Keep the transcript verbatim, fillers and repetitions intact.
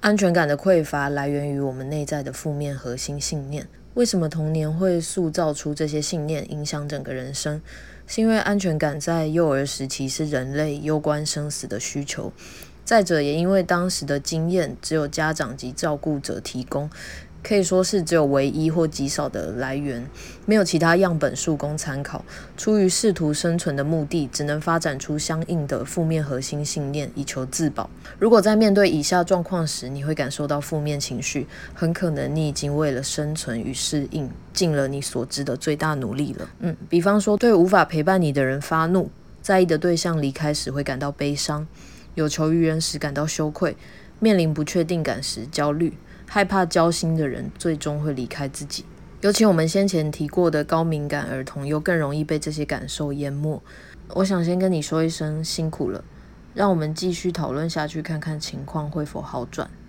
安全感的匮乏来源于我们内在的负面核心信念。为什么童年会塑造出这些信念，影响整个人生？是因为安全感在幼儿时期是人类攸关生死的需求。再者，也因为当时的经验只有家长及照顾者提供，可以说是只有唯一或极少的来源，没有其他样本数供参考。出于试图生存的目的，只能发展出相应的负面核心信念，以求自保。如果在面对以下状况时，你会感受到负面情绪，很可能你已经为了生存与适应，尽了你所知的最大努力了。嗯，比方说，对无法陪伴你的人发怒，在意的对象离开时会感到悲伤，有求于人时感到羞愧，面临不确定感时焦虑，害怕交心的人最终会离开自己。尤其我们先前提过的高敏感儿童又更容易被这些感受淹没。我想先跟你说一声辛苦了，让我们继续讨论下去，看看情况会否好转。